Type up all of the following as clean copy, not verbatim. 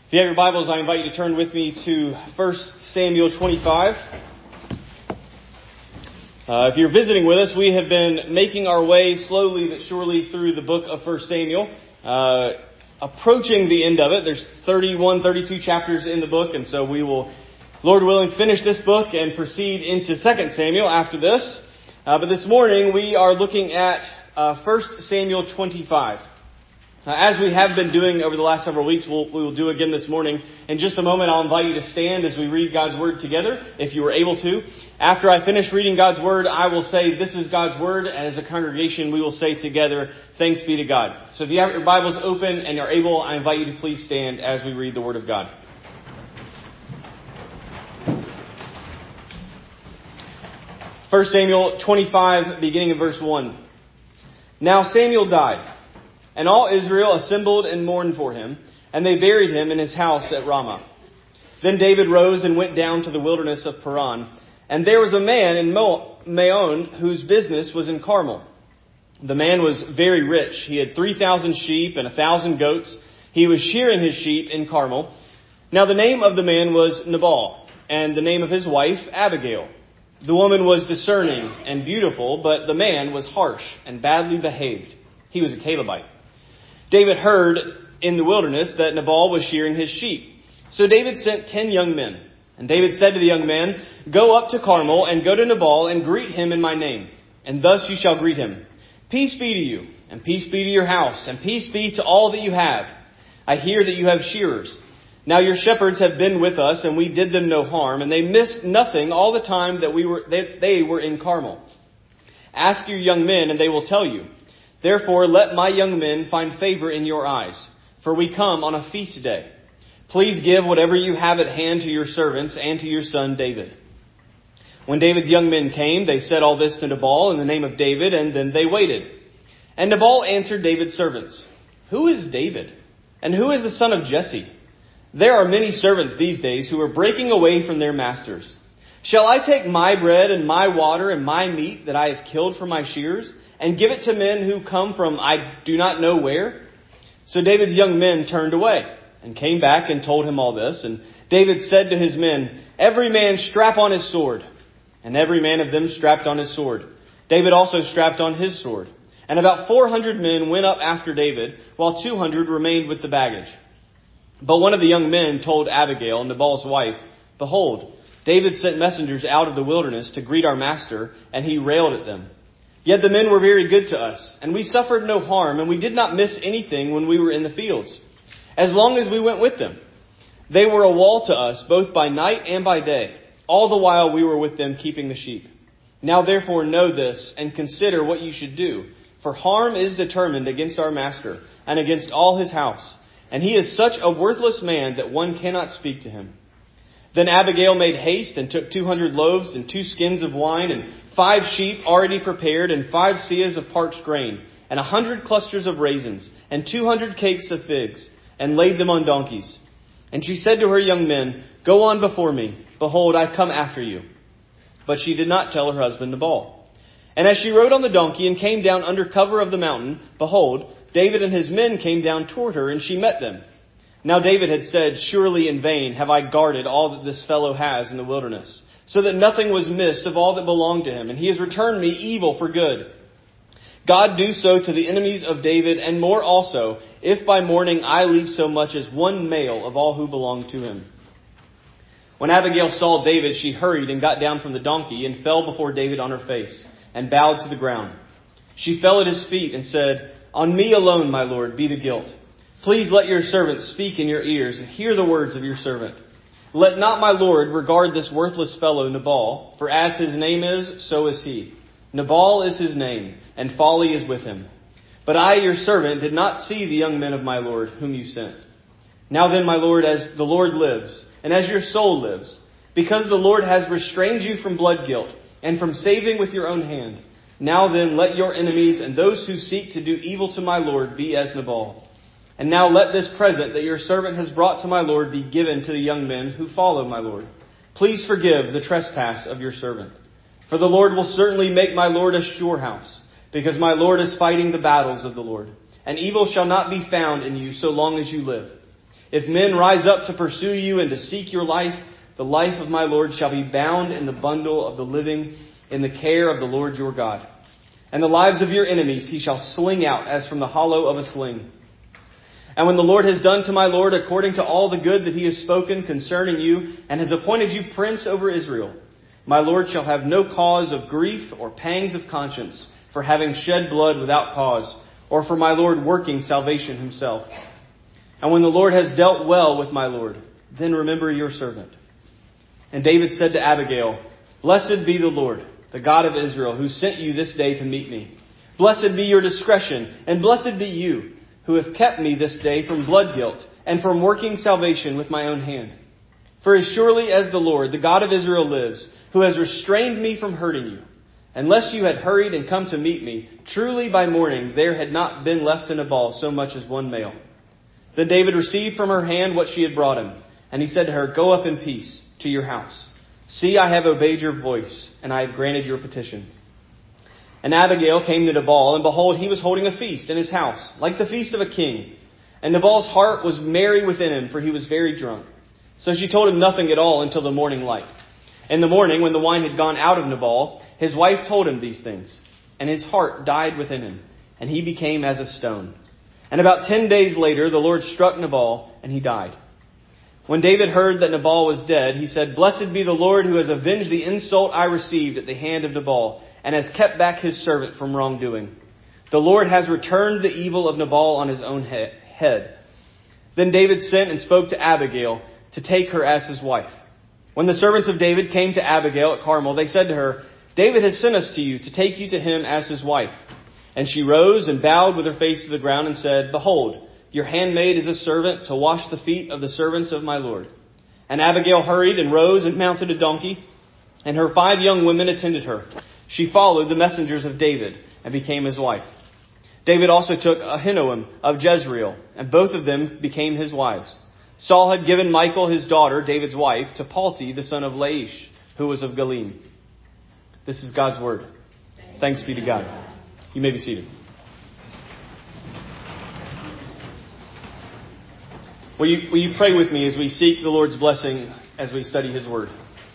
If you have your Bibles, I invite you to turn with me to 1 Samuel 25. If you're visiting with us, we have been making our way slowly but surely through the book of 1 Samuel, approaching the end of it. There's 31, 32 chapters in the book, and so we will, Lord willing, finish this book and proceed into 2 Samuel after this. But this morning, we are looking at 1 Samuel 25. As we have been doing over the last several weeks, we will do again this morning. In just a moment, I'll invite you to stand as we read God's Word together, if you were able to. After I finish reading God's Word, I will say, "This is God's Word," and as a congregation, we will say together, "Thanks be to God." So if you have your Bibles open and are able, I invite you to please stand as we read the Word of God. 1 Samuel 25, beginning in verse 1. Now Samuel died, and all Israel assembled and mourned for him, and they buried him in his house at Ramah. Then David rose and went down to the wilderness of Paran, and there was a man in Maon whose business was in Carmel. The man was very rich. He had 3,000 sheep and 1,000 goats. He was shearing his sheep in Carmel. Now the name of the man was Nabal, and the name of his wife Abigail. The woman was discerning and beautiful, but the man was harsh and badly behaved. He was a Calebite. David heard in the wilderness that Nabal was shearing his sheep. So David sent 10 young men. And David said to the young men, "Go up to Carmel and go to Nabal and greet him in my name. And thus you shall greet him. Peace be to you, and peace be to your house, and peace be to all that you have. I hear that you have shearers. Now your shepherds have been with us, and we did them no harm, and they missed nothing all the time that they were in Carmel. Ask your young men, and they will tell you. Therefore, let my young men find favor in your eyes, for we come on a feast day. Please give whatever you have at hand to your servants and to your son David." When David's young men came, they said all this to Nabal in the name of David, and then they waited. And Nabal answered David's servants, "Who is David? And who is the son of Jesse? There are many servants these days who are breaking away from their masters. Shall I take my bread and my water and my meat that I have killed for my shearers, and give it to men who come from I do not know where?" So David's young men turned away and came back and told him all this. And David said to his men, "Every man strap on his sword." And every man of them strapped on his sword. David also strapped on his sword. And about 400 men went up after David, while 200 remained with the baggage. But one of the young men told Abigail, Nabal's wife, "Behold, David sent messengers out of the wilderness to greet our master, and he railed at them. Yet the men were very good to us, and we suffered no harm, and we did not miss anything when we were in the fields, as long as we went with them. They were a wall to us, both by night and by day, all the while we were with them keeping the sheep. Now therefore know this, and consider what you should do, for harm is determined against our master, and against all his house, and he is such a worthless man that one cannot speak to him." Then Abigail made haste and took 200 loaves and 2 skins of wine and 5 sheep already prepared and 5 seahs of parched grain and 100 clusters of raisins and 200 cakes of figs and laid them on donkeys. And she said to her young men, "Go on before me. Behold, I come after you." But she did not tell her husband Nabal. And as she rode on the donkey and came down under cover of the mountain, behold, David and his men came down toward her, and she met them. Now David had said, "Surely in vain have I guarded all that this fellow has in the wilderness, so that nothing was missed of all that belonged to him, and he has returned me evil for good. God do so to the enemies of David, and more also, if by morning I leave so much as one male of all who belong to him." When Abigail saw David, she hurried and got down from the donkey and fell before David on her face and bowed to the ground. She fell at his feet and said, "On me alone, my lord, be the guilt. Please let your servant speak in your ears and hear the words of your servant. Let not my lord regard this worthless fellow Nabal, for as his name is, so is he. Nabal is his name, and folly is with him. But I, your servant, did not see the young men of my lord, whom you sent. Now then, my lord, as the Lord lives, and as your soul lives, because the Lord has restrained you from blood guilt, and from saving with your own hand, now then let your enemies and those who seek to do evil to my lord be as Nabal. And now let this present that your servant has brought to my lord be given to the young men who follow my lord. Please forgive the trespass of your servant. For the Lord will certainly make my lord a sure house, because my lord is fighting the battles of the Lord. And evil shall not be found in you so long as you live. If men rise up to pursue you and to seek your life, the life of my Lord shall be bound in the bundle of the living in the care of the Lord your God. And the lives of your enemies he shall sling out as from the hollow of a sling. And when the Lord has done to my Lord according to all the good that he has spoken concerning you, and has appointed you prince over Israel, my Lord shall have no cause of grief or pangs of conscience for having shed blood without cause, or for my Lord working salvation himself. And when the Lord has dealt well with my Lord, then remember your servant. And David said to Abigail, Blessed be the Lord, the God of Israel, who sent you this day to meet me. Blessed be your discretion, and blessed be you, who have kept me this day from blood guilt, and from working salvation with my own hand. For as surely as the Lord, the God of Israel, lives, who has restrained me from hurting you, unless you had hurried and come to meet me, truly by morning there had not been left in Nabal so much as one male. Then David received from her hand what she had brought him, and he said to her, Go up in peace to your house. See, I have obeyed your voice, and I have granted your petition. And Abigail came to Nabal, and behold, he was holding a feast in his house, like the feast of a king. And Nabal's heart was merry within him, for he was very drunk. So she told him nothing at all until the morning light. In the morning, when the wine had gone out of Nabal, his wife told him these things, and his heart died within him, and he became as a stone. And about 10 days later, the Lord struck Nabal, and he died. When David heard that Nabal was dead, he said, Blessed be the Lord who has avenged the insult I received at the hand of Nabal, and has kept back his servant from wrongdoing. The Lord has returned the evil of Nabal on his own head. Then David sent and spoke to Abigail to take her as his wife. When the servants of David came to Abigail at Carmel, they said to her, David has sent us to you to take you to him as his wife. And she rose and bowed with her face to the ground and said, Behold, your handmaid is a servant to wash the feet of the servants of my Lord. And Abigail hurried and rose and mounted a donkey, and her 5 young women attended her. She followed the messengers of David and became his wife. David also took Ahinoam of Jezreel, and both of them became his wives. Saul had given Michal, his daughter, David's wife, to Palti, the son of Laish, who was of Galim. This is God's word. Thanks be to God. You may be seated. Will you pray with me as we seek the Lord's blessing as we study his word?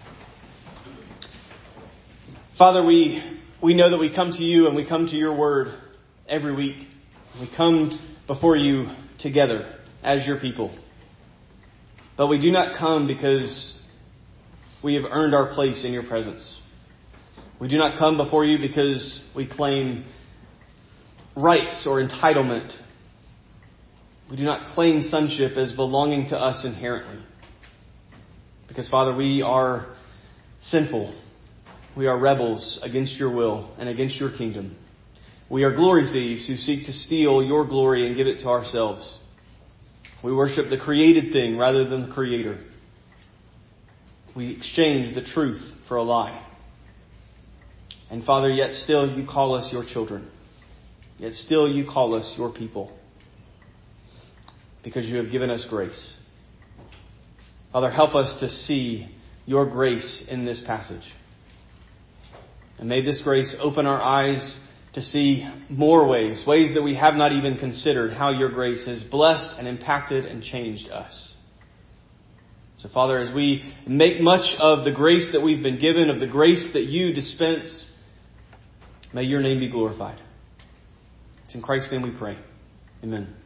Father, we know that we come to you and we come to your word every week. We come before you together as your people. But we do not come because we have earned our place in your presence. We do not come before you because we claim rights or entitlement. We do not claim sonship as belonging to us inherently. Because, Father, we are sinful. We are rebels against your will and against your kingdom. We are glory thieves who seek to steal your glory and give it to ourselves. We worship the created thing rather than the Creator. We exchange the truth for a lie. And Father, yet still you call us your children. Yet still you call us your people. Because you have given us grace. Father, help us to see your grace in this passage. And may this grace open our eyes to see more ways that we have not even considered, how your grace has blessed and impacted and changed us. So, Father, as we make much of the grace that we've been given, of the grace that you dispense, may your name be glorified. It's in Christ's name we pray. Amen.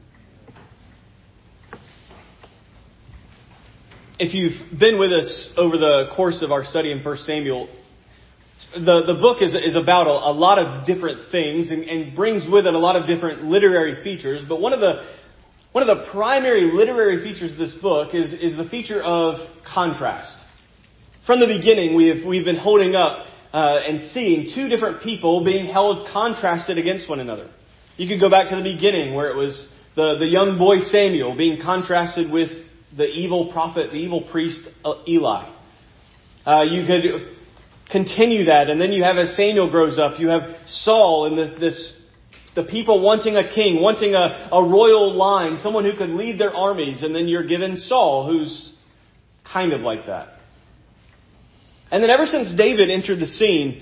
If you've been with us over the course of our study in 1 Samuel, the book is about a lot of different things and brings with it a lot of different literary features. But one of the primary literary features of this book is the feature of contrast. From the beginning, we've been holding up and seeing 2 different people being held contrasted against one another. You could go back to the beginning where it was the young boy Samuel being contrasted with the evil prophet, the evil priest Eli. You could continue that, and then you have, as Samuel grows up, you have Saul and the people wanting a king, wanting a royal line, someone who could lead their armies, and then you're given Saul, who's kind of like that. And then ever since David entered the scene,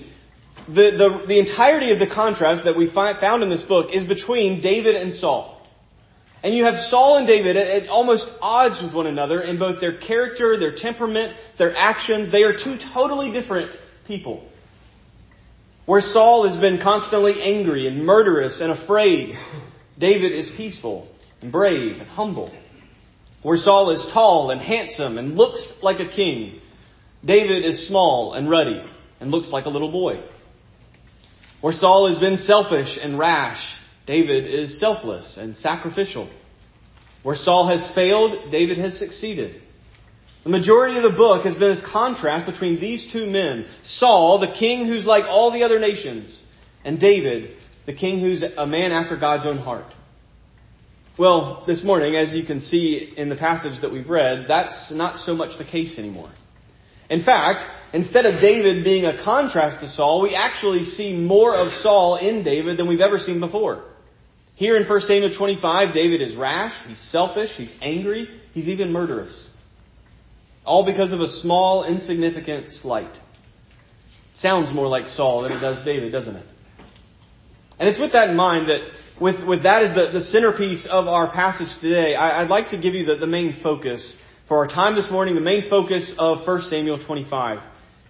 the entirety of the contrast that we found in this book is between David and Saul. And you have Saul and David at almost odds with one another in both their character, their temperament, their actions. They are two totally different people. Where Saul has been constantly angry and murderous and afraid, David is peaceful and brave and humble. Where Saul is tall and handsome and looks like a king, David is small and ruddy and looks like a little boy. Where Saul has been selfish and rash, David is selfless and sacrificial. Where Saul has failed, David has succeeded. The majority of the book has been this contrast between these two men. Saul, the king who's like all the other nations, and David, the king who's a man after God's own heart. Well, this morning, as you can see in the passage that we've read, that's not so much the case anymore. In fact, instead of David being a contrast to Saul, we actually see more of Saul in David than we've ever seen before. Here in 1 Samuel 25, David is rash, he's selfish, he's angry, he's even murderous. All because of a small, insignificant slight. Sounds more like Saul than it does David, doesn't it? And it's with that in mind that with that as the centerpiece of our passage today, I'd like to give you the main focus for our time this morning, the main focus of 1 Samuel 25.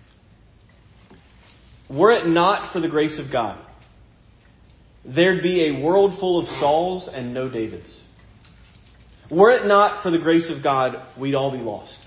Were it not for the grace of God, there'd be a world full of Sauls and no Davids. Were it not for the grace of God, we'd all be lost.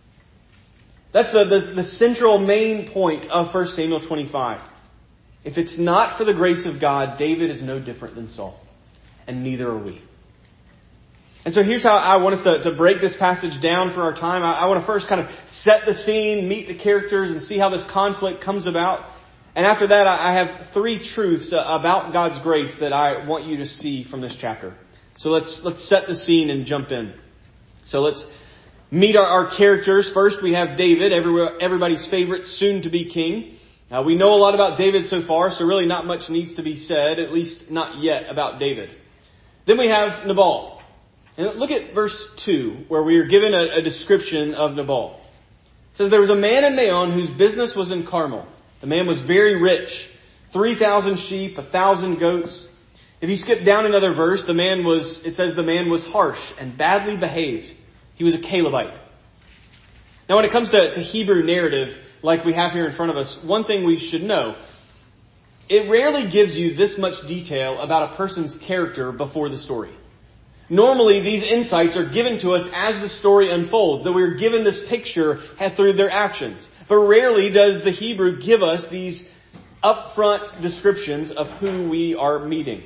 That's the central main point of 1 Samuel 25. If it's not for the grace of God, David is no different than Saul. And neither are we. And so here's how I want us to break this passage down for our time. I want to first kind of set the scene, meet the characters, and see how this conflict comes about. And after that, I have three truths about God's grace that I want you to see from this chapter. So let's set the scene and jump in. So let's meet our characters. First, we have David, everybody's favorite soon-to-be king. We know a lot about David so far, so really not much needs to be said, at least not yet, about David. Then we have Nabal. And look at verse 2, where we are given a description of Nabal. It says, there was a man in Maon whose business was in Carmel. The man was very rich, 3,000 sheep, 1,000 goats. If you skip down another verse, it says the man was harsh and badly behaved. He was a Calebite. Now when it comes to Hebrew narrative, like we have here in front of us, one thing we should know, it rarely gives you this much detail about a person's character before the story. Normally, these insights are given to us as the story unfolds, that we're given this picture through their actions. But rarely does the Hebrew give us these upfront descriptions of who we are meeting.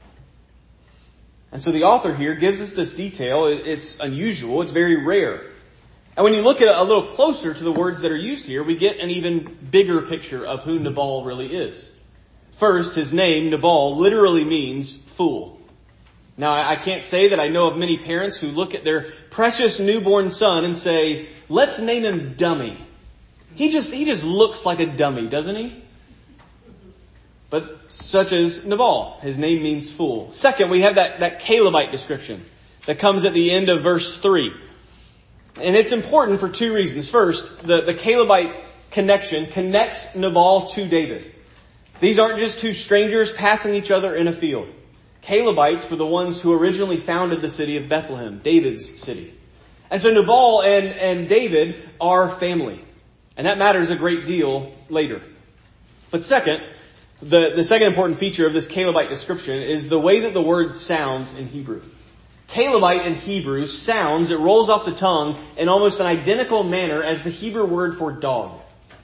And so the author here gives us this detail. It's unusual. It's very rare. And when you look at a little closer to the words that are used here, we get an even bigger picture of who Nabal really is. First, his name, Nabal, literally means fool. Now, I can't say that I know of many parents who look at their precious newborn son and say, let's name him Dummy. He just looks like a dummy, doesn't he? But such as Nabal. His name means fool. Second, we have that Calebite description that comes at the end of verse 3. And it's important for two reasons. First, the Calebite connection connects Nabal to David. These aren't just two strangers passing each other in a field. Calebites were the ones who originally founded the city of Bethlehem, David's city. And so Nabal and David are family. And that matters a great deal later. But second, the second important feature of this Calebite description is the way that the word sounds in Hebrew. Calebite in Hebrew sounds, it rolls off the tongue in almost an identical manner as the Hebrew word for dog.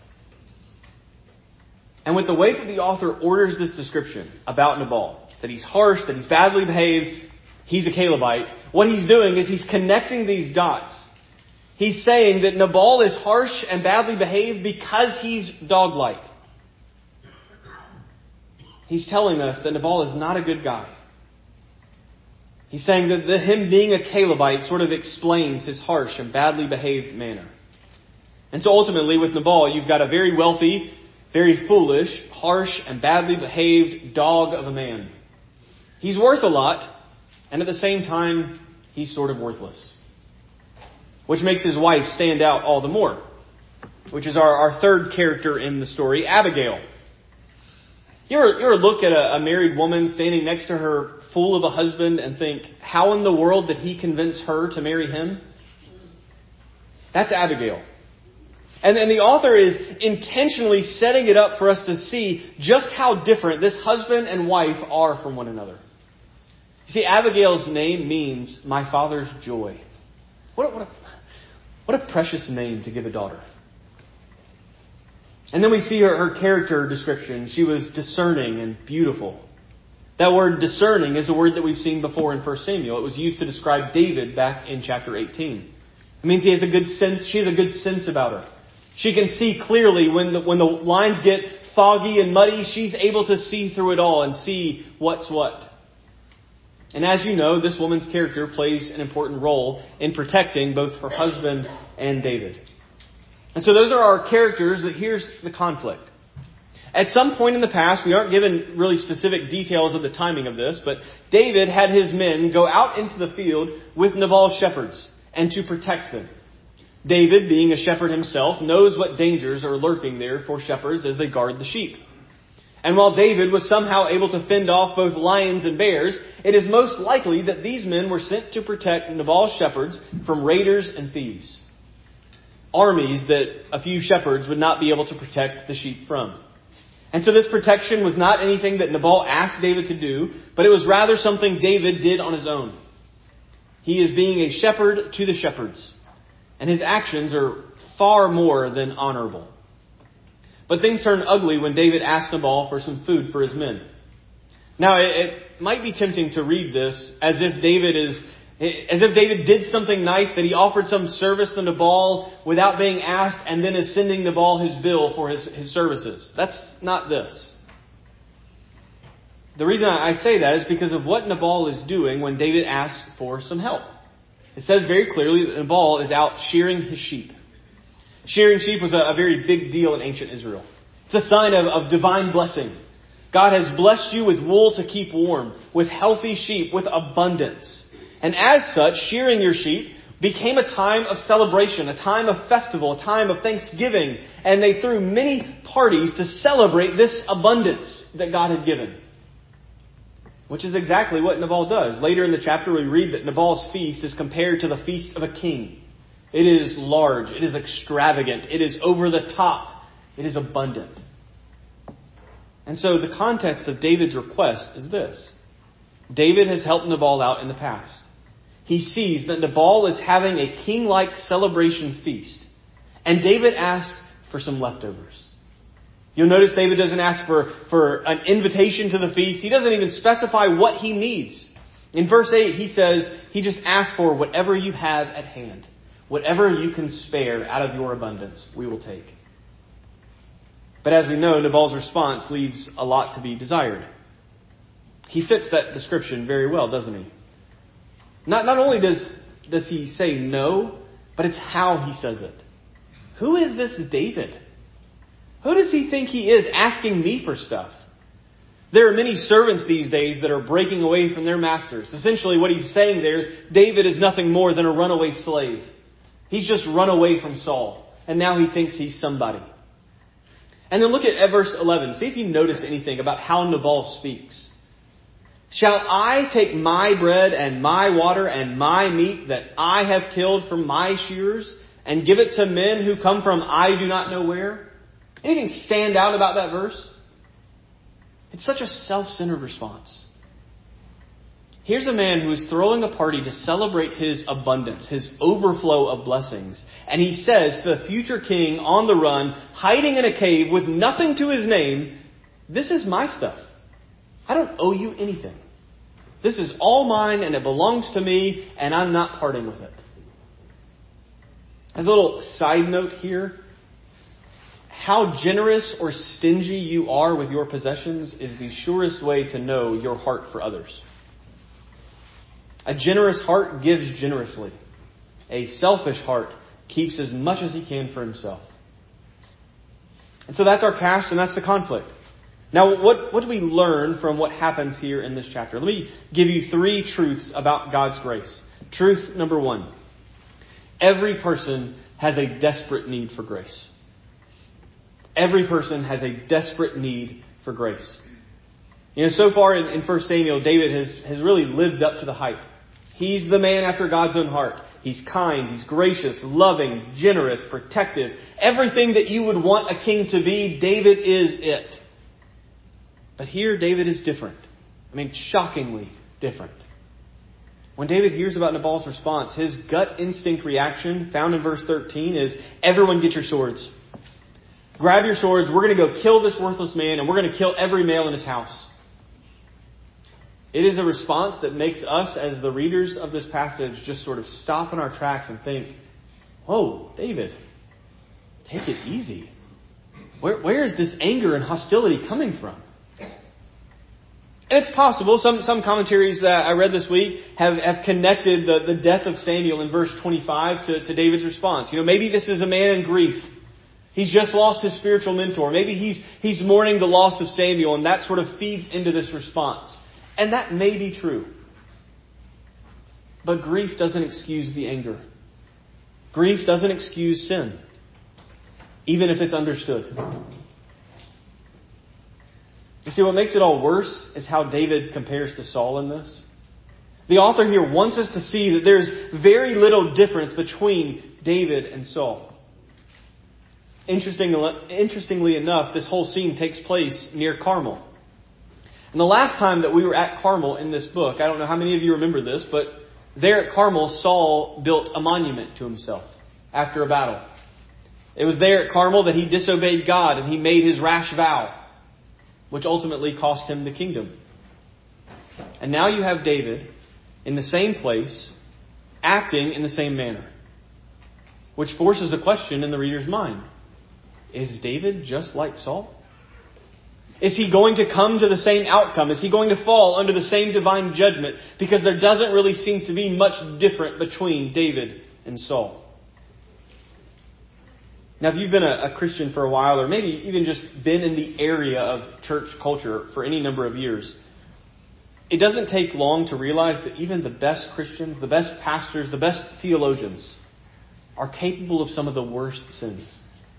And with the way that the author orders this description about Nabal, that he's harsh, that he's badly behaved, he's a Calebite, what he's doing is he's connecting these dots. He's saying that Nabal is harsh and badly behaved because he's dog-like. He's telling us that Nabal is not a good guy. He's saying that him being a Calebite sort of explains his harsh and badly behaved manner. And so ultimately with Nabal, you've got a very wealthy, very foolish, harsh, and badly behaved dog of a man. He's worth a lot, and at the same time, he's sort of worthless. Which makes his wife stand out all the more. Which is our third character in the story, Abigail. You ever look at a married woman standing next to her fool of a husband and think, how in the world did he convince her to marry him? That's Abigail. And then the author is intentionally setting it up for us to see just how different this husband and wife are from one another. You see, Abigail's name means my father's joy. What a precious name to give a daughter. And then we see her character description. She was discerning and beautiful. That word discerning is a word that we've seen before in 1 Samuel. It was used to describe David back in chapter 18. It means he has a good sense. She has a good sense about her. She can see clearly when the lines get foggy and muddy. She's able to see through it all and see what's what. And as you know, this woman's character plays an important role in protecting both her husband and David. And so those are our characters. Here's the conflict. At some point in the past, we aren't given really specific details of the timing of this, but David had his men go out into the field with Nabal's shepherds and to protect them. David, being a shepherd himself, knows what dangers are lurking there for shepherds as they guard the sheep. And while David was somehow able to fend off both lions and bears, it is most likely that these men were sent to protect Nabal's shepherds from raiders and thieves. Armies that a few shepherds would not be able to protect the sheep from. And so this protection was not anything that Nabal asked David to do, but it was rather something David did on his own. He is being a shepherd to the shepherds, and his actions are far more than honorable. But things turn ugly when David asks Nabal for some food for his men. Now, it might be tempting to read this as if David did something nice, that he offered some service to Nabal without being asked and then is sending Nabal his bill for his services. That's not this. The reason I say that is because of what Nabal is doing when David asks for some help. It says very clearly that Nabal is out shearing his sheep. Shearing sheep was a very big deal in ancient Israel. It's a sign of divine blessing. God has blessed you with wool to keep warm, with healthy sheep, with abundance. And as such, shearing your sheep became a time of celebration, a time of festival, a time of thanksgiving. And they threw many parties to celebrate this abundance that God had given. Which is exactly what Nabal does. Later in the chapter we read that Nabal's feast is compared to the feast of a king. It is large. It is extravagant. It is over the top. It is abundant. And so the context of David's request is this. David has helped Nabal out in the past. He sees that Nabal is having a king-like celebration feast. And David asks for some leftovers. You'll notice David doesn't ask for an invitation to the feast. He doesn't even specify what he needs. In verse 8, he says, he just asks for whatever you have at hand. Whatever you can spare out of your abundance, we will take. But as we know, Nabal's response leaves a lot to be desired. He fits that description very well, doesn't he? Not only does he say no, but it's how he says it. Who is this David? Who does he think he is asking me for stuff? There are many servants these days that are breaking away from their masters. Essentially what he's saying there is David is nothing more than a runaway slave. He's just run away from Saul. And now he thinks he's somebody. And then look at verse 11. See if you notice anything about how Nabal speaks. Shall I take my bread and my water and my meat that I have killed from my shearers and give it to men who come from I do not know where? Anything stand out about that verse? It's such a self-centered response. Here's a man who is throwing a party to celebrate his abundance, his overflow of blessings. And he says to the future king on the run, hiding in a cave with nothing to his name, this is my stuff. I don't owe you anything. This is all mine and it belongs to me and I'm not parting with it. As a little side note here, how generous or stingy you are with your possessions is the surest way to know your heart for others. A generous heart gives generously. A selfish heart keeps as much as he can for himself. And so that's our past and that's the conflict. Now, what do we learn from what happens here in this chapter? Let me give you 3 truths about God's grace. Truth number 1. Every person has a desperate need for grace. Every person has a desperate need for grace. So far in 1 Samuel, David has really lived up to the hype. He's the man after God's own heart. He's kind, he's gracious, loving, generous, protective. Everything that you would want a king to be, David is it. But here, David is different. Shockingly different. When David hears about Nabal's response, his gut instinct reaction, found in verse 13, is, everyone get your swords. Grab your swords, we're going to go kill this worthless man, and we're going to kill every male in his house. It is a response that makes us, as the readers of this passage, just sort of stop in our tracks and think, whoa, David, take it easy. Where is this anger and hostility coming from? And it's possible, some commentaries that I read this week have connected the death of Samuel in verse 25 to David's response. Maybe this is a man in grief. He's just lost his spiritual mentor. Maybe he's mourning the loss of Samuel, and that sort of feeds into this response. And that may be true. But grief doesn't excuse the anger. Grief doesn't excuse sin, even if it's understood. You see, what makes it all worse is how David compares to Saul in this. The author here wants us to see that there's very little difference between David and Saul. Interestingly enough, this whole scene takes place near Carmel. And the last time that we were at Carmel in this book, I don't know how many of you remember this, but there at Carmel, Saul built a monument to himself after a battle. It was there at Carmel that he disobeyed God and he made his rash vow, which ultimately cost him the kingdom. And now you have David in the same place, acting in the same manner, which forces a question in the reader's mind. Is David just like Saul? Is he going to come to the same outcome? Is he going to fall under the same divine judgment? Because there doesn't really seem to be much different between David and Saul. Now, if you've been a Christian for a while, or maybe even just been in the area of church culture for any number of years, it doesn't take long to realize that even the best Christians, the best pastors, the best theologians are capable of some of the worst sins.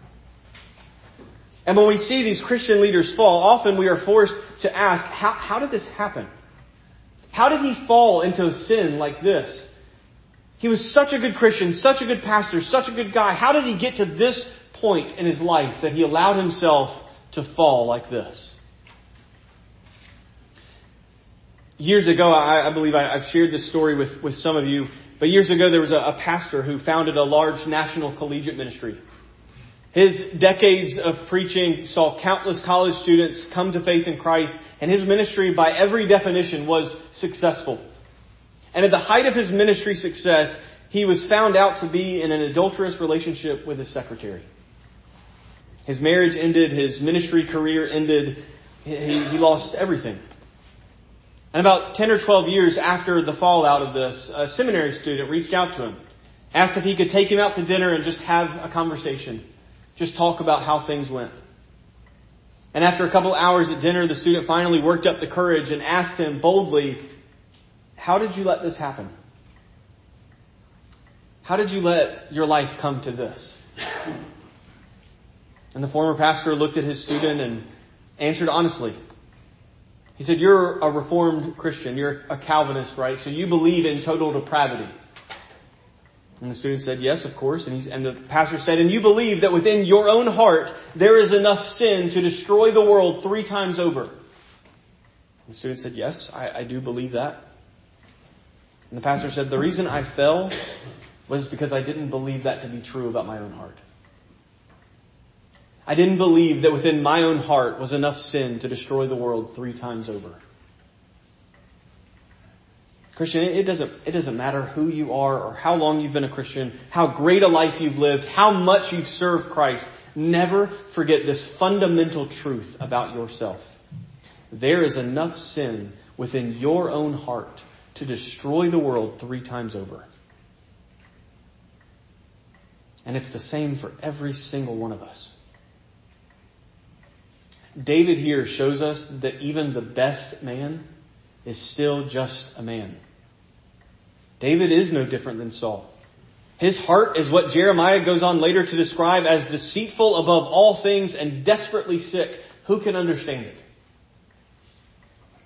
And when we see these Christian leaders fall, often we are forced to ask, how did this happen? How did he fall into a sin like this? He was such a good Christian, such a good pastor, such a good guy. How did he get to this point in his life that he allowed himself to fall like this? Years ago, I believe I've shared this story with some of you, but years ago there was a pastor who founded a large national collegiate ministry. His decades of preaching saw countless college students come to faith in Christ, and his ministry, by every definition, was successful. And at the height of his ministry success, he was found out to be in an adulterous relationship with his secretary. His marriage ended, his ministry career ended, he lost everything. And about 10 or 12 years after the fallout of this, a seminary student reached out to him, asked if he could take him out to dinner and just have a conversation, just talk about how things went. And after a couple hours at dinner, the student finally worked up the courage and asked him boldly, how did you let this happen? How did you let your life come to this? And the former pastor looked at his student and answered honestly. He said, you're a Reformed Christian. You're a Calvinist, right? So you believe in total depravity. And the student said, yes, of course. And the pastor said, and you believe that within your own heart there is enough sin to destroy the world 3 times over. The student said, yes, I do believe that. And the pastor said, the reason I fell was because I didn't believe that to be true about my own heart. I didn't believe that within my own heart was enough sin to destroy the world 3 times over. Christian, it doesn't matter who you are or how long you've been a Christian, how great a life you've lived, how much you've served Christ. Never forget this fundamental truth about yourself. There is enough sin within your own heart to destroy the world 3 times over. And it's the same for every single one of us. David here shows us that even the best man is still just a man. David is no different than Saul. His heart is what Jeremiah goes on later to describe as deceitful above all things and desperately sick. Who can understand it?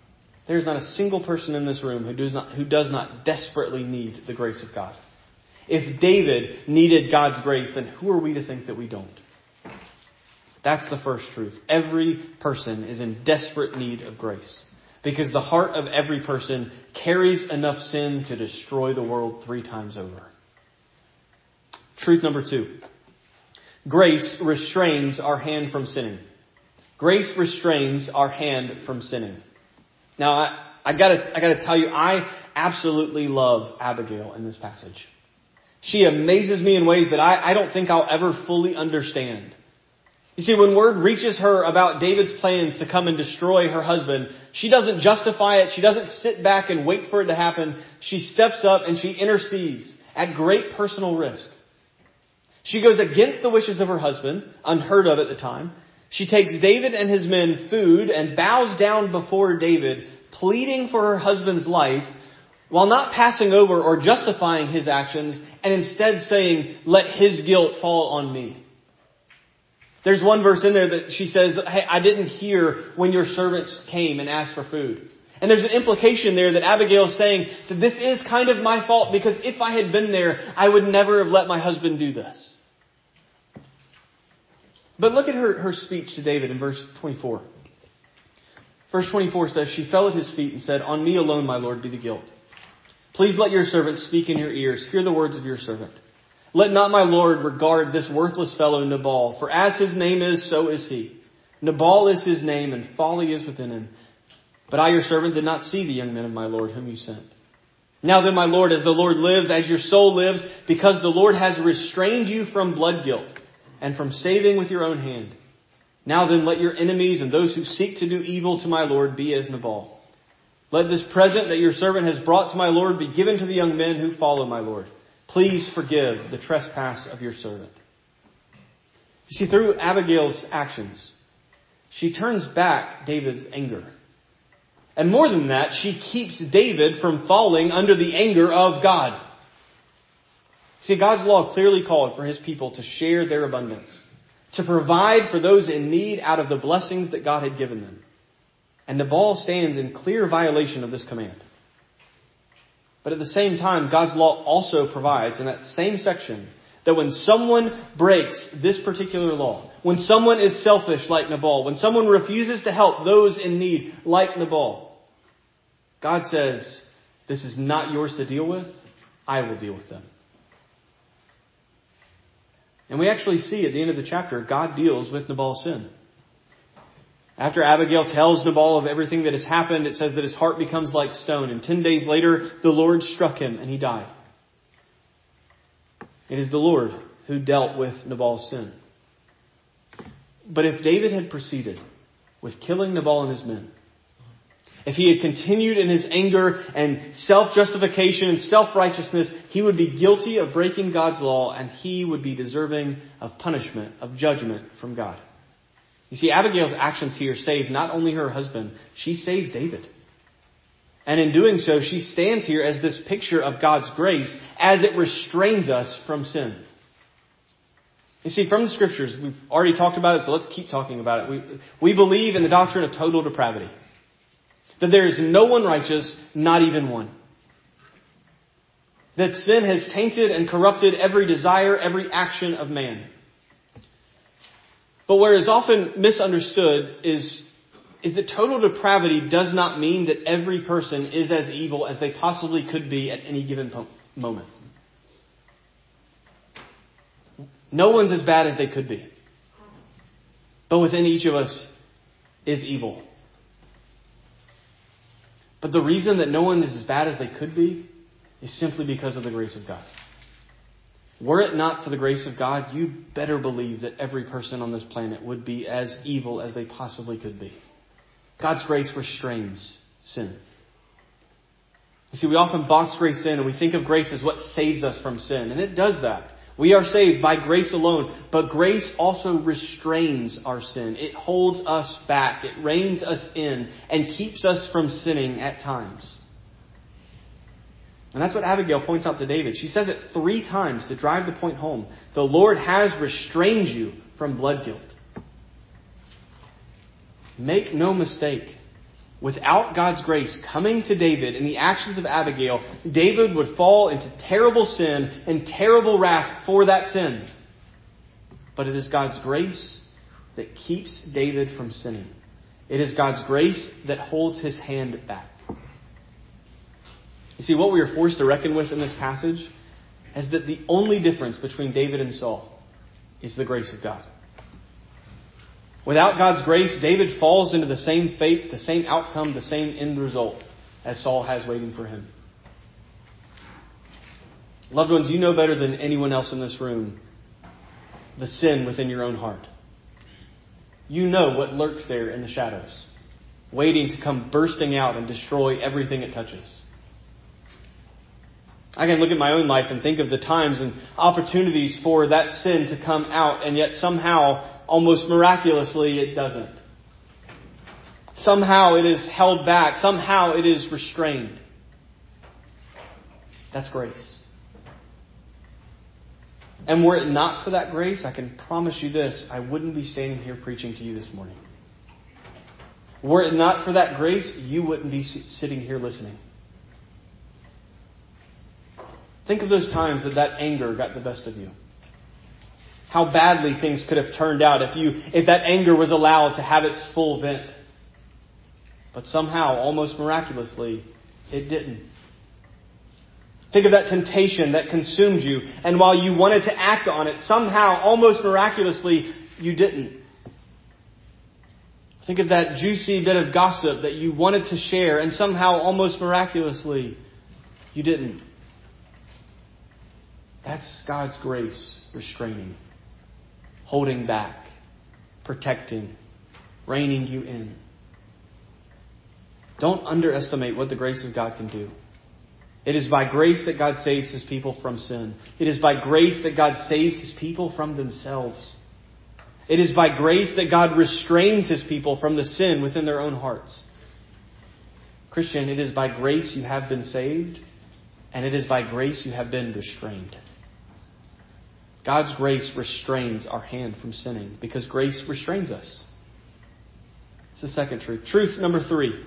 There's not a single person in this room who does not desperately need the grace of God. If David needed God's grace, then who are we to think that we don't? That's the first truth. Every person is in desperate need of grace, because the heart of every person carries enough sin to destroy the world 3 times over. Truth number 2. Grace restrains our hand from sinning. Grace restrains our hand from sinning. Now, I gotta tell you, I absolutely love Abigail in this passage. She amazes me in ways that I don't think I'll ever fully understand. You see, when word reaches her about David's plans to come and destroy her husband, she doesn't justify it. She doesn't sit back and wait for it to happen. She steps up and she intercedes at great personal risk. She goes against the wishes of her husband, unheard of at the time. She takes David and his men food and bows down before David, pleading for her husband's life, while not passing over or justifying his actions, and instead saying, "Let his guilt fall on me." There's one verse in there that she says, "Hey, I didn't hear when your servants came and asked for food." And there's an implication there that Abigail is saying that this is kind of my fault, because if I had been there, I would never have let my husband do this. But look at her speech to David in verse 24. Verse 24 says, "She fell at his feet and said, 'On me alone, my Lord, be the guilt. Please let your servant speak in your ears. Hear the words of your servant. Let not my Lord regard this worthless fellow Nabal, for as his name is, so is he. Nabal is his name, and folly is within him. But I, your servant, did not see the young men of my Lord whom you sent. Now then, my Lord, as the Lord lives, as your soul lives, because the Lord has restrained you from blood guilt and from saving with your own hand. Now then, let your enemies and those who seek to do evil to my Lord be as Nabal. Let this present that your servant has brought to my Lord be given to the young men who follow my Lord. Please forgive the trespass of your servant.'" You see, through Abigail's actions, she turns back David's anger. And more than that, she keeps David from falling under the anger of God. See, God's law clearly called for his people to share their abundance, to provide for those in need out of the blessings that God had given them. And Nabal stands in clear violation of this command. But at the same time, God's law also provides in that same section that when someone breaks this particular law, when someone is selfish like Nabal, when someone refuses to help those in need like Nabal, God says, "This is not yours to deal with. I will deal with them." And we actually see at the end of the chapter, God deals with Nabal's sin. After Abigail tells Nabal of everything that has happened, it says that his heart becomes like stone. And 10 days later, the Lord struck him and he died. It is the Lord who dealt with Nabal's sin. But if David had proceeded with killing Nabal and his men, if he had continued in his anger and self-justification and self-righteousness, he would be guilty of breaking God's law, and he would be deserving of punishment, of judgment from God. You see, Abigail's actions here save not only her husband, she saves David. And in doing so, she stands here as this picture of God's grace as it restrains us from sin. You see, from the Scriptures, we've already talked about it, so let's keep talking about it. We believe in the doctrine of total depravity. That there is no one righteous, not even one. That sin has tainted and corrupted every desire, every action of man. But what is often misunderstood is that total depravity does not mean that every person is as evil as they possibly could be at any given moment. No one's as bad as they could be. But within each of us is evil. But the reason that no one is as bad as they could be is simply because of the grace of God. Were it not for the grace of God, you better believe that every person on this planet would be as evil as they possibly could be. God's grace restrains sin. You see, we often box grace in and we think of grace as what saves us from sin. And it does that. We are saved by grace alone. But grace also restrains our sin. It holds us back. It reins us in and keeps us from sinning at times. And that's what Abigail points out to David. She says it 3 times to drive the point home. The Lord has restrained you from blood guilt. Make no mistake. without God's grace coming to David in the actions of Abigail, David would fall into terrible sin and terrible wrath for that sin. But it is God's grace that keeps David from sinning. It is God's grace that holds his hand back. You see, what we are forced to reckon with in this passage is that the only difference between David and Saul is the grace of God. Without God's grace, David falls into the same fate, the same outcome, the same end result as Saul has waiting for him. Loved ones, you know better than anyone else in this room the sin within your own heart. You know what lurks there in the shadows, waiting to come bursting out and destroy everything it touches. I can look at my own life and think of the times and opportunities for that sin to come out, and yet somehow, almost miraculously, it doesn't. Somehow it is held back. Somehow it is restrained. That's grace. And were it not for that grace, I can promise you this, I wouldn't be standing here preaching to you this morning. Were it not for that grace, you wouldn't be sitting here listening. Think of those times that anger got the best of you. How badly things could have turned out if that anger was allowed to have its full vent. But somehow, almost miraculously, it didn't. Think of that temptation that consumed you, and while you wanted to act on it, somehow, almost miraculously, you didn't. Think of that juicy bit of gossip that you wanted to share, and somehow, almost miraculously, you didn't. That's God's grace restraining, holding back, protecting, reining you in. Don't underestimate what the grace of God can do. It is by grace that God saves His people from sin. It is by grace that God saves His people from themselves. It is by grace that God restrains His people from the sin within their own hearts. Christian, it is by grace you have been saved, and it is by grace you have been restrained. God's grace restrains our hand from sinning because grace restrains us. It's the second truth. Truth number 3.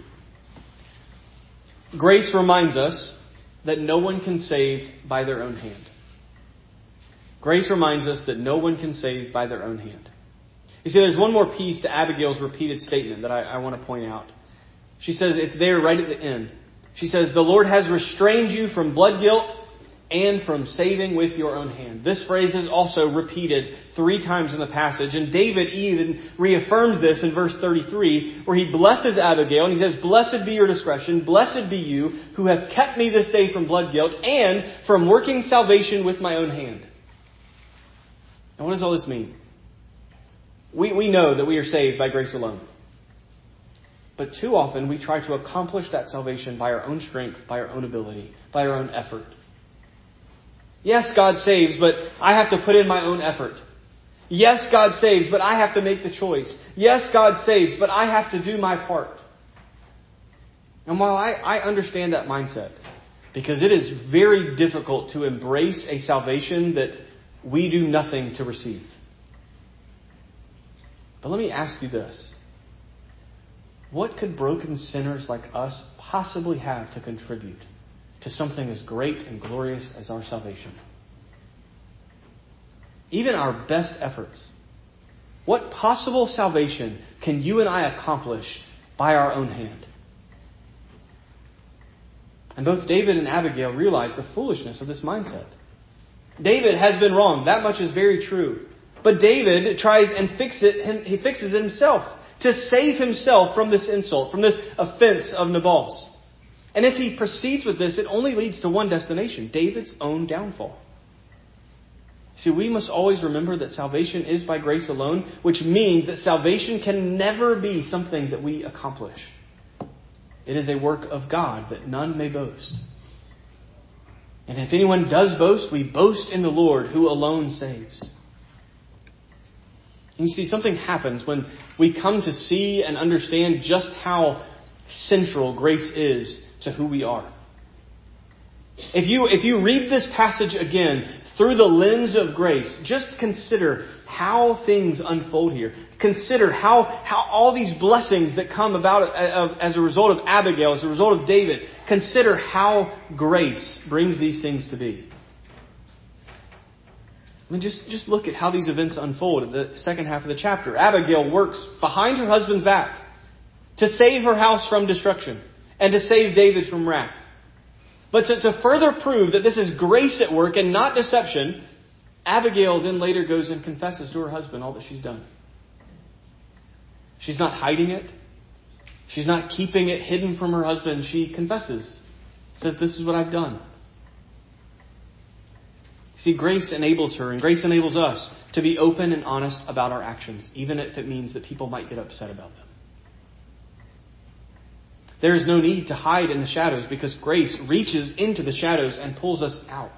Grace reminds us that no one can save by their own hand. Grace reminds us that no one can save by their own hand. You see, there's one more piece to Abigail's repeated statement that I want to point out. She says, it's there right at the end. She says, the Lord has restrained you from blood guilt and from saving with your own hand. This phrase is also repeated 3 times in the passage. And David even reaffirms this in verse 33, where he blesses Abigail and he says, blessed be your discretion, blessed be you who have kept me this day from blood guilt and from working salvation with my own hand. Now what does all this mean? We know that we are saved by grace alone. But too often we try to accomplish that salvation by our own strength, by our own ability, by our own effort. Yes, God saves, but I have to put in my own effort. Yes, God saves, but I have to make the choice. Yes, God saves, but I have to do my part. And while I understand that mindset, because it is very difficult to embrace a salvation that we do nothing to receive. But let me ask you this. What could broken sinners like us possibly have to contribute to something as great and glorious as our salvation? Even our best efforts. What possible salvation can you and I accomplish by our own hand? And both David and Abigail realize the foolishness of this mindset. David has been wrong. That much is very true. But David tries and he fixes it himself to save himself from this insult, from this offense of Nabal's. And if he proceeds with this, it only leads to one destination, David's own downfall. See, we must always remember that salvation is by grace alone, which means that salvation can never be something that we accomplish. It is a work of God that none may boast. And if anyone does boast, we boast in the Lord who alone saves. And you see, something happens when we come to see and understand just how central grace is to who we are. If you read this passage again through the lens of grace, just consider how things unfold here. Consider how all these blessings that come about as a result of Abigail, as a result of David. Consider how grace brings these things to be. I mean, just look at how these events unfold in the second half of the chapter. Abigail works behind her husband's back to save her house from destruction and to save David from wrath. But to further prove that this is grace at work and not deception, Abigail then later goes and confesses to her husband all that she's done. She's not hiding it. She's not keeping it hidden from her husband. She confesses. Says, this is what I've done. See, grace enables her and grace enables us to be open and honest about our actions, even if it means that people might get upset about them. There is no need to hide in the shadows because grace reaches into the shadows and pulls us out.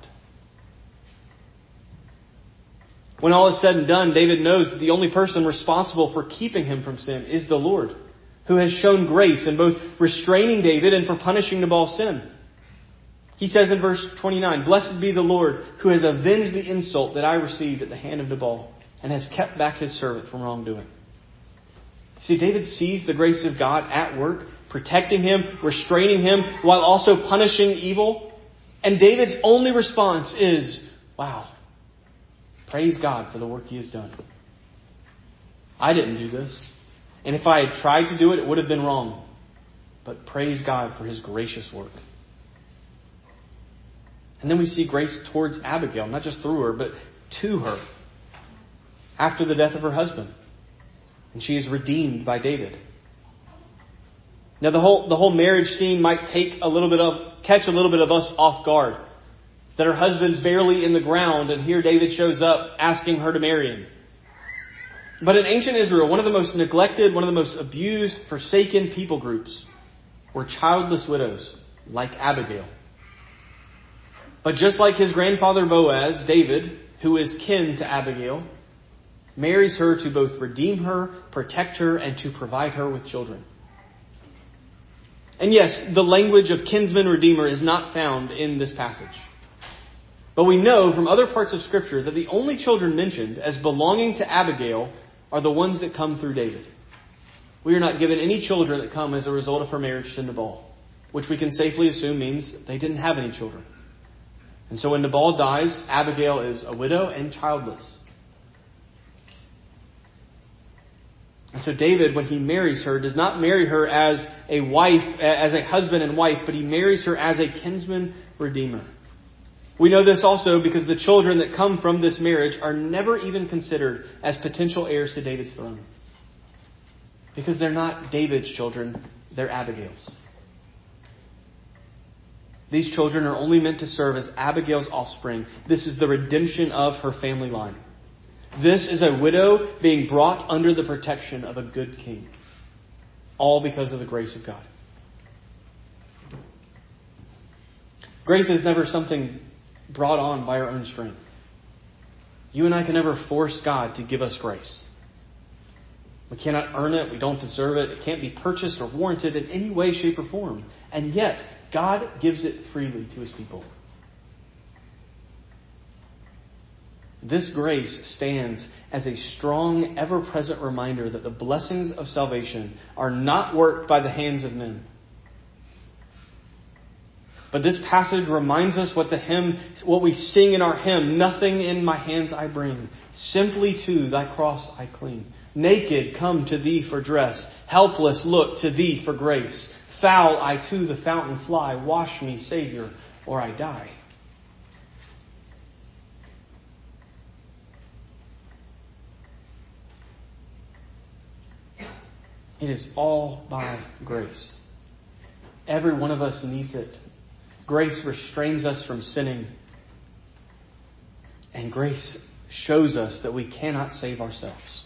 When all is said and done, David knows that the only person responsible for keeping him from sin is the Lord, who has shown grace in both restraining David and for punishing Nabal's sin. He says in verse 29, "Blessed be the Lord who has avenged the insult that I received at the hand of Nabal and has kept back his servant from wrongdoing." See, David sees the grace of God at work, protecting him, restraining him, while also punishing evil. And David's only response is, wow, praise God for the work he has done. I didn't do this. And if I had tried to do it, it would have been wrong. But praise God for his gracious work. And then we see grace towards Abigail, not just through her, but to her, after the death of her husband. And she is redeemed by David. Now the whole marriage scene might catch a little bit of us off guard. That her husband's barely in the ground and here David shows up asking her to marry him. But in ancient Israel, one of the most neglected, one of the most abused, forsaken people groups were childless widows like Abigail. But just like his grandfather Boaz, David, who is kin to Abigail, marries her to both redeem her, protect her, and to provide her with children. And yes, the language of kinsman redeemer is not found in this passage. But we know from other parts of Scripture that the only children mentioned as belonging to Abigail are the ones that come through David. We are not given any children that come as a result of her marriage to Nabal, which we can safely assume means they didn't have any children. And so when Nabal dies, Abigail is a widow and childless. And so David, when he marries her, does not marry her as a wife, as a husband and wife, but he marries her as a kinsman redeemer. We know this also because the children that come from this marriage are never even considered as potential heirs to David's throne. Because they're not David's children, they're Abigail's. These children are only meant to serve as Abigail's offspring. This is the redemption of her family line. This is a widow being brought under the protection of a good king. All because of the grace of God. Grace is never something brought on by our own strength. You and I can never force God to give us grace. We cannot earn it. We don't deserve it. It can't be purchased or warranted in any way, shape, or form. And yet, God gives it freely to His people. This grace stands as a strong, ever-present reminder that the blessings of salvation are not worked by the hands of men. But this passage reminds us what we sing in our hymn, "Nothing in my hands I bring, simply to thy cross I cling. Naked come to thee for dress, helpless look to thee for grace. Foul I to the fountain fly, wash me, Savior, or I die." It is all by grace. Every one of us needs it. Grace restrains us from sinning. And grace shows us that we cannot save ourselves.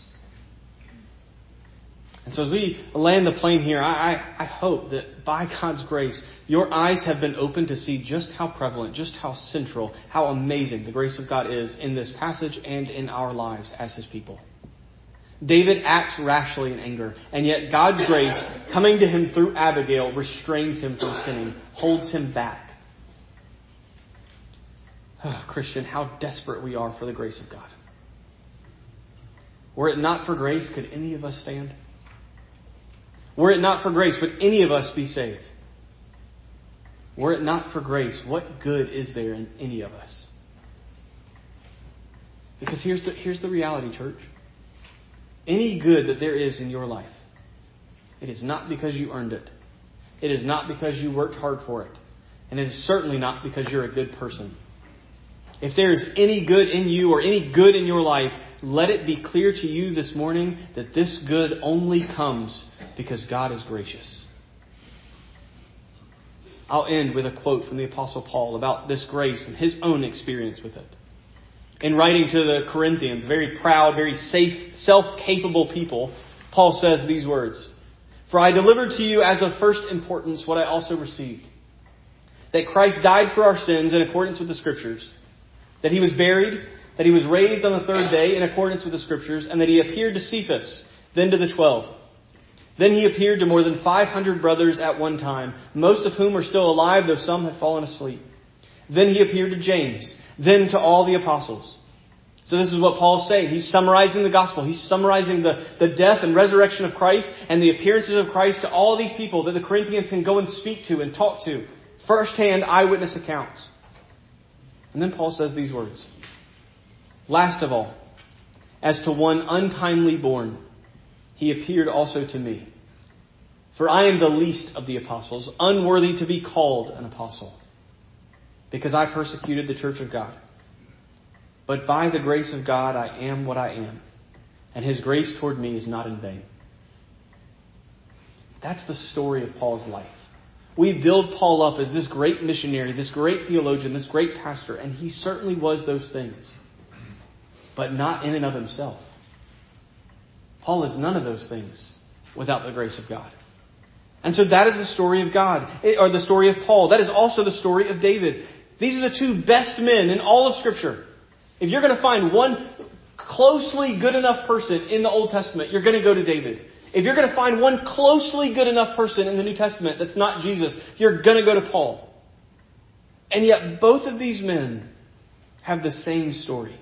And so as we land the plane here, I hope that by God's grace, your eyes have been opened to see just how prevalent, just how central, how amazing the grace of God is in this passage and in our lives as His people. David acts rashly in anger, and yet God's grace, coming to him through Abigail, restrains him from sinning, holds him back. Oh, Christian, how desperate we are for the grace of God. Were it not for grace, could any of us stand? Were it not for grace, would any of us be saved? Were it not for grace, what good is there in any of us? Because here's the reality, church. Any good that there is in your life, it is not because you earned it. It is not because you worked hard for it. And it is certainly not because you're a good person. If there is any good in you or any good in your life, let it be clear to you this morning that this good only comes because God is gracious. I'll end with a quote from the Apostle Paul about this grace and his own experience with it. In writing to the Corinthians, very proud, very safe, self-capable people, Paul says these words, "For I delivered to you as of first importance what I also received, that Christ died for our sins in accordance with the Scriptures, that He was buried, that He was raised on the third day in accordance with the Scriptures, and that He appeared to Cephas, then to the 12. Then He appeared to more than 500 brothers at one time, most of whom are still alive, though some have fallen asleep. Then He appeared to James, then to all the apostles." So this is what Paul's saying. He's summarizing the gospel. He's summarizing the death and resurrection of Christ and the appearances of Christ to all these people that the Corinthians can go and speak to and talk to. First-hand eyewitness accounts. And then Paul says these words. "Last of all, as to one untimely born, He appeared also to me. For I am the least of the apostles, unworthy to be called an apostle, because I persecuted the church of God. But by the grace of God I am what I am, and His grace toward me is not in vain." That's the story of Paul's life. We build Paul up as this great missionary, this great theologian, this great pastor, and he certainly was those things. But not in and of himself. Paul is none of those things without the grace of God. And so that is the story of God, or the story of Paul. That is also the story of David. These are the two best men in all of Scripture. If you're going to find one closely good enough person in the Old Testament, you're going to go to David. If you're going to find one closely good enough person in the New Testament that's not Jesus, you're going to go to Paul. And yet both of these men have the same story.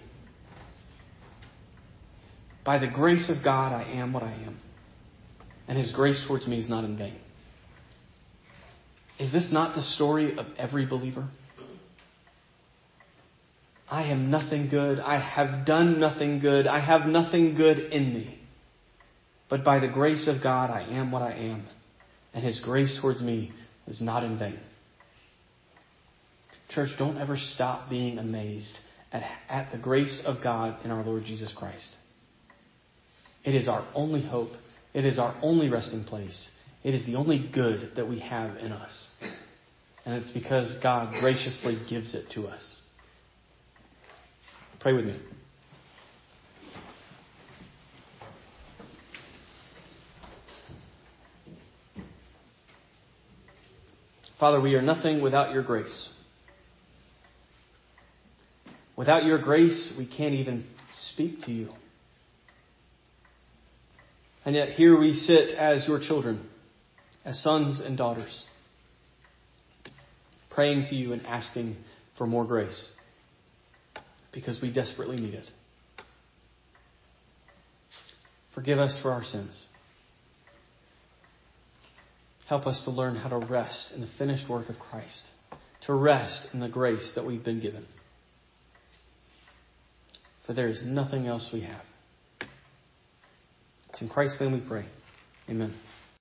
By the grace of God, I am what I am. And His grace towards me is not in vain. Is this not the story of every believer? I am nothing good. I have done nothing good. I have nothing good in me. But by the grace of God, I am what I am. And His grace towards me is not in vain. Church, don't ever stop being amazed at the grace of God in our Lord Jesus Christ. It is our only hope. It is our only resting place. It is the only good that we have in us. And it's because God graciously gives it to us. Pray with me. Father, we are nothing without your grace. Without your grace, we can't even speak to you. And yet here we sit as your children, as sons and daughters, praying to you and asking for more grace, because we desperately need it. Forgive us for our sins. Help us to learn how to rest in the finished work of Christ, to rest in the grace that we've been given. For there is nothing else we have. It's in Christ's name we pray. Amen.